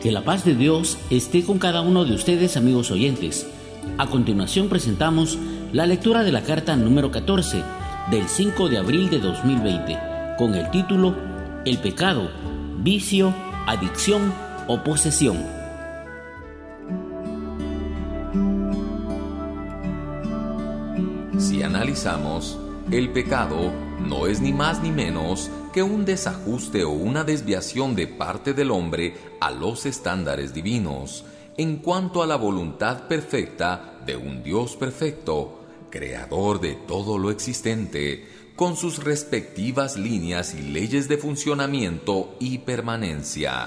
Que la paz de Dios esté con cada uno de ustedes, amigos oyentes. A continuación presentamos la lectura de la carta número 14 del 5 de abril de 2020 con el título El pecado, vicio, adicción o posesión. Si analizamos, el pecado no es ni más ni menos que un desajuste o una desviación de parte del hombre a los estándares divinos en cuanto a la voluntad perfecta de un Dios perfecto, creador de todo lo existente, con sus respectivas líneas y leyes de funcionamiento y permanencia.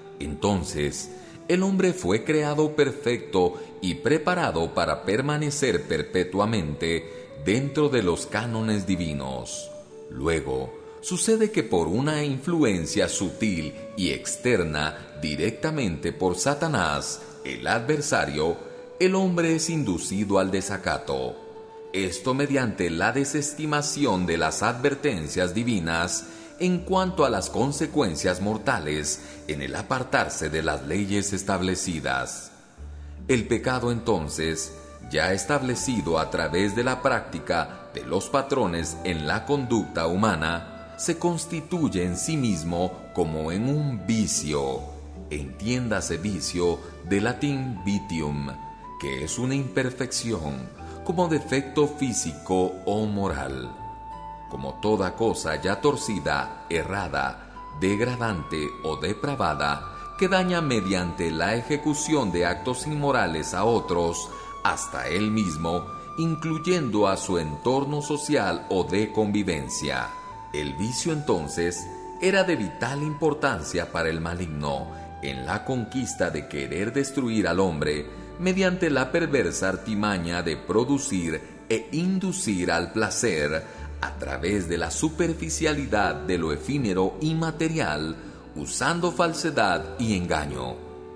Entonces, el hombre fue creado perfecto y preparado para permanecer perpetuamente dentro de los cánones divinos. Luego, sucede que por una influencia sutil y externa directamente por Satanás, el adversario, el hombre es inducido al desacato. Esto mediante la desestimación de las advertencias divinas en cuanto a las consecuencias mortales en el apartarse de las leyes establecidas. El pecado entonces, ya establecido a través de la práctica de los patrones en la conducta humana, se constituye en sí mismo como en un vicio. Entiéndase vicio de latín vitium, que es una imperfección, como defecto físico o moral. Como toda cosa ya torcida, errada, degradante o depravada, que daña mediante la ejecución de actos inmorales a otros, hasta él mismo, incluyendo a su entorno social o de convivencia. El vicio entonces era de vital importancia para el maligno en la conquista de querer destruir al hombre mediante la perversa artimaña de producir e inducir al placer a través de la superficialidad de lo efímero y material, usando falsedad y engaño.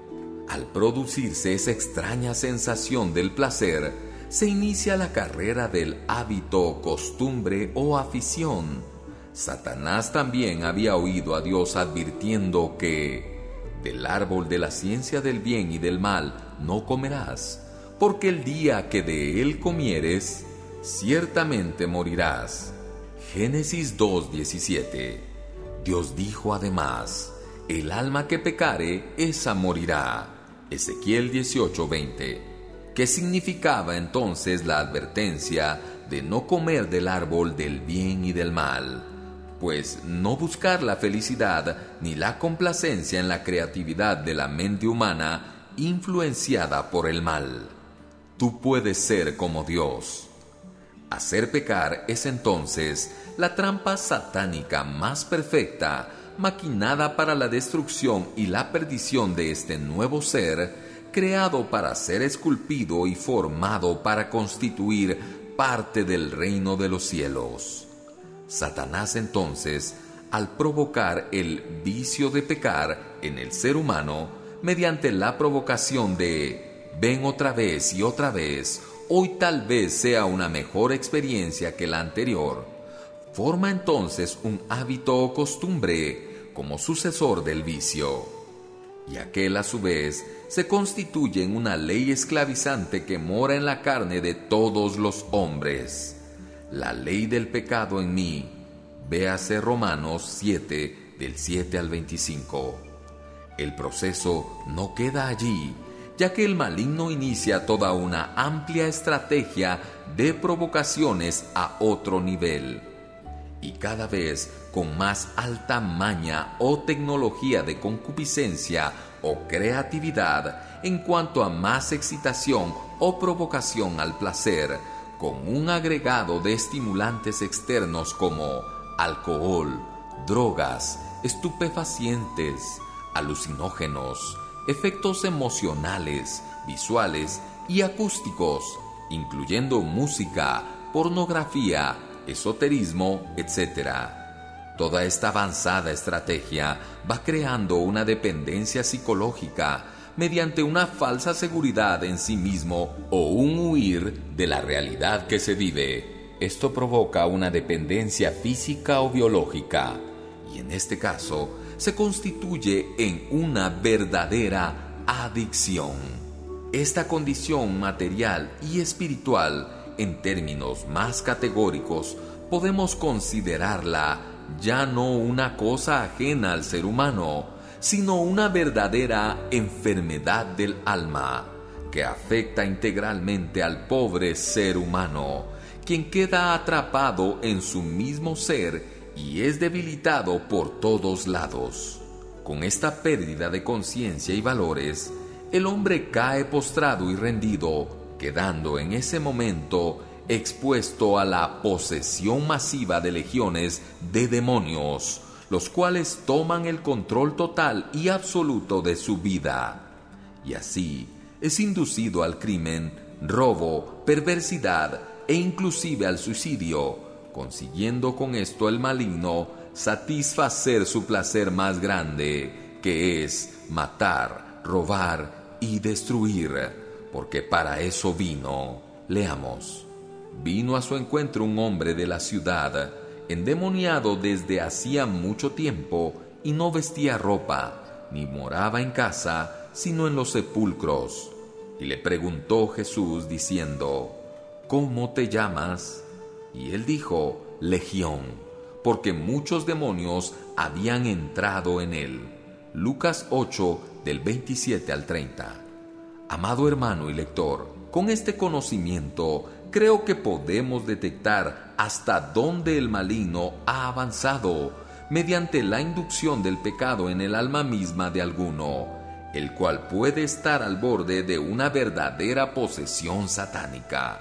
Al producirse esa extraña sensación del placer, se inicia la carrera del hábito, costumbre o afición. Satanás también había oído a Dios advirtiendo que del árbol de la ciencia del bien y del mal no comerás, porque el día que de él comieres, ciertamente morirás. Génesis 2:17. Dios dijo además, el alma que pecare, esa morirá. Ezequiel 18:20. ¿Qué significaba entonces la advertencia de no comer del árbol del bien y del mal? Pues no buscar la felicidad ni la complacencia en la creatividad de la mente humana influenciada por el mal. Tú puedes ser como Dios. Hacer pecar es entonces la trampa satánica más perfecta, maquinada para la destrucción y la perdición de este nuevo ser, creado para ser esculpido y formado para constituir parte del reino de los cielos. Satanás entonces, al provocar el vicio de pecar en el ser humano, mediante la provocación de ven otra vez y otra vez, hoy tal vez sea una mejor experiencia que la anterior, forma entonces un hábito o costumbre como sucesor del vicio. Y aquel a su vez se constituye en una ley esclavizante que mora en la carne de todos los hombres. La ley del pecado en mí, véase Romanos 7, del 7 al 25. El proceso no queda allí, ya que el maligno inicia toda una amplia estrategia de provocaciones a otro nivel. Y cada vez con más alta maña o tecnología de concupiscencia o creatividad en cuanto a más excitación o provocación al placer, con un agregado de estimulantes externos como alcohol, drogas, estupefacientes, alucinógenos, efectos emocionales, visuales y acústicos, incluyendo música, pornografía, esoterismo, etc. Toda esta avanzada estrategia va creando una dependencia psicológica mediante una falsa seguridad en sí mismo o un huir de la realidad que se vive. Esto provoca una dependencia física o biológica, y en este caso se constituye en una verdadera adicción. Esta condición material y espiritual, en términos más categóricos, podemos considerarla ya no una cosa ajena al ser humano, sino una verdadera enfermedad del alma, que afecta integralmente al pobre ser humano, quien queda atrapado en su mismo ser y es debilitado por todos lados. Con esta pérdida de conciencia y valores, el hombre cae postrado y rendido, quedando en ese momento expuesto a la posesión masiva de legiones de demonios, los cuales toman el control total y absoluto de su vida. Y así es inducido al crimen, robo, perversidad e inclusive al suicidio, consiguiendo con esto el maligno satisfacer su placer más grande, que es matar, robar y destruir, porque para eso vino. Leamos. Vino a su encuentro un hombre de la ciudad, endemoniado desde hacía mucho tiempo, y no vestía ropa, ni moraba en casa, sino en los sepulcros. Y le preguntó Jesús diciendo: ¿Cómo te llamas? Y él dijo: Legión, porque muchos demonios habían entrado en él. Lucas 8, del 27 al 30. Amado hermano y lector, con este conocimiento creo que podemos detectar hasta dónde el maligno ha avanzado mediante la inducción del pecado en el alma misma de alguno, el cual puede estar al borde de una verdadera posesión satánica.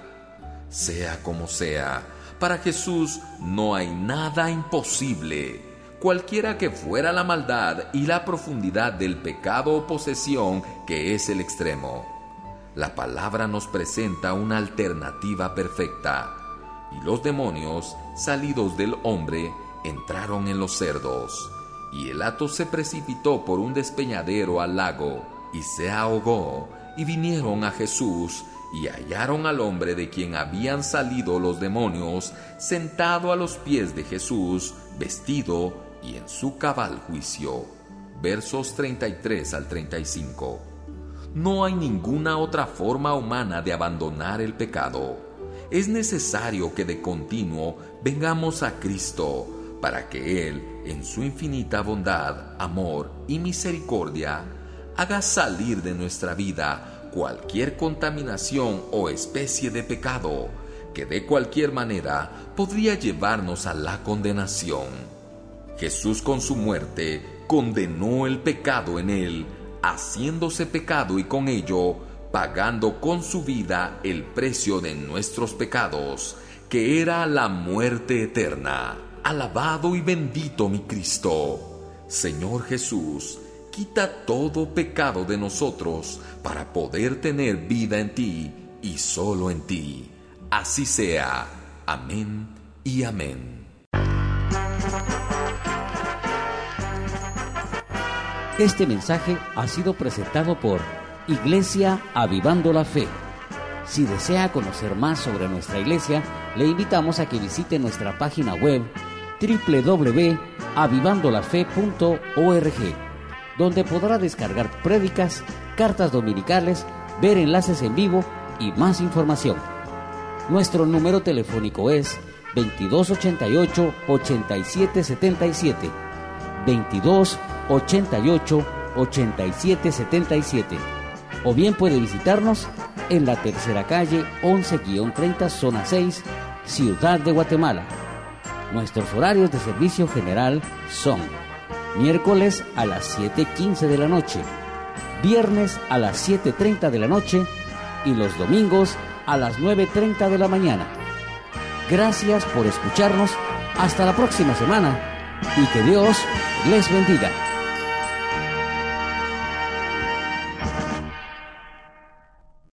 Sea como sea, para Jesús no hay nada imposible. Cualquiera que fuera la maldad y la profundidad del pecado o posesión, que es el extremo, la palabra nos presenta una alternativa perfecta. Y los demonios, salidos del hombre, entraron en los cerdos, y el hato se precipitó por un despeñadero al lago, y se ahogó, y vinieron a Jesús, y hallaron al hombre de quien habían salido los demonios, sentado a los pies de Jesús, vestido y en su cabal juicio. Versos 33 al 35. No hay ninguna otra forma humana de abandonar el pecado. Es necesario que de continuo vengamos a Cristo, para que Él, en su infinita bondad, amor y misericordia, haga salir de nuestra vida cualquier contaminación o especie de pecado que de cualquier manera podría llevarnos a la condenación. Jesús con su muerte condenó el pecado en Él, haciéndose pecado y con ello pagando con su vida el precio de nuestros pecados, que era la muerte eterna. Alabado y bendito mi Cristo. Señor Jesús, quita todo pecado de nosotros para poder tener vida en ti y solo en ti. Así sea. Amén y amén. Este mensaje ha sido presentado por Iglesia Avivando la Fe. Si desea conocer más sobre nuestra iglesia, le invitamos a que visite nuestra página web www.avivandolafe.org, donde podrá descargar prédicas, cartas dominicales, ver enlaces en vivo y más información. Nuestro número telefónico es 2288-8777, 2288-8777, o bien puede visitarnos en la tercera calle 11-30, zona 6, Ciudad de Guatemala. Nuestros horarios de servicio general son miércoles a las 7:15 de la noche, viernes a las 7:30 de la noche y los domingos a las 9:30 de la mañana. Gracias por escucharnos. Hasta la próxima semana y que Dios les bendiga.